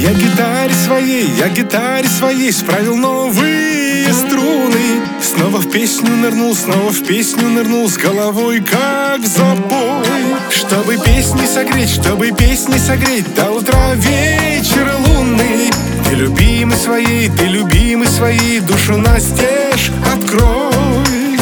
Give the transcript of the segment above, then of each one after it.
Я гитаре своей справил новые струны. Снова в песню нырнул, снова в песню нырнул, с головой как в запой. Чтобы песни согреть до утра вечера лунный. Ты любимый своей, душу настежь открой.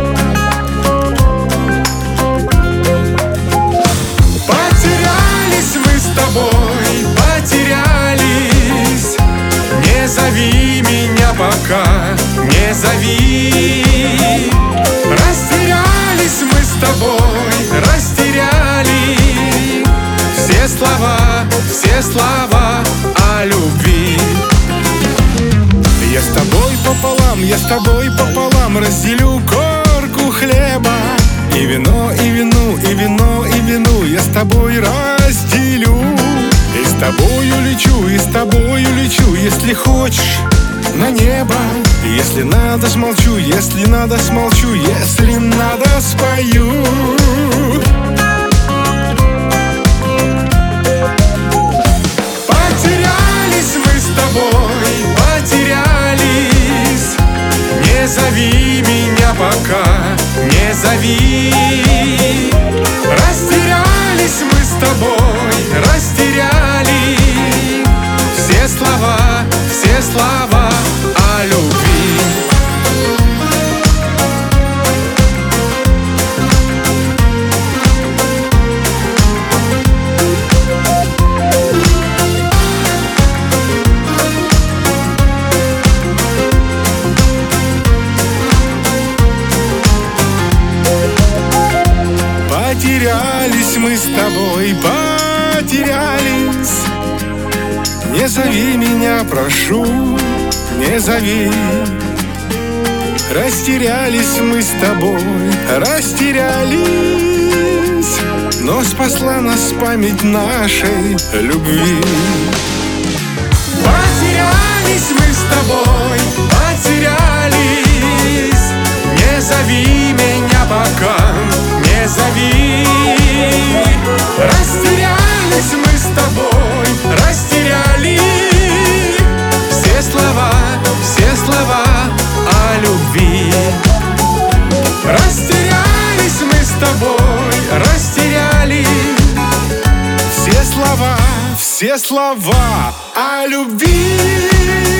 Потерялись мы с тобой, потерялись. Не зови меня пока, не зови. Растерялись мы с тобой, растеряли все слова о любви. Я с тобой пополам разделю корку хлеба. И вино, и вину, и вино, и вину я с тобой разделю. И с тобою лечу, если хочешь, на небо. Если надо, смолчу, если надо, смолчу, если надо, спою. Потерялись мы с тобой, потерялись. Не зови меня пока, не зови. Растерялись мы с тобой, растеряли все слова о любви. Потерялись мы с тобой, потерялись. Не зови меня, прошу, не зови. Растерялись мы с тобой, растерялись. Но спасла нас память нашей любви. Потерялись мы с тобой, потерялись. Не зови меня пока, не зови. Растерялись мы с тобой, растеряли все слова о любви. Растерялись мы с тобой, растеряли все слова о любви.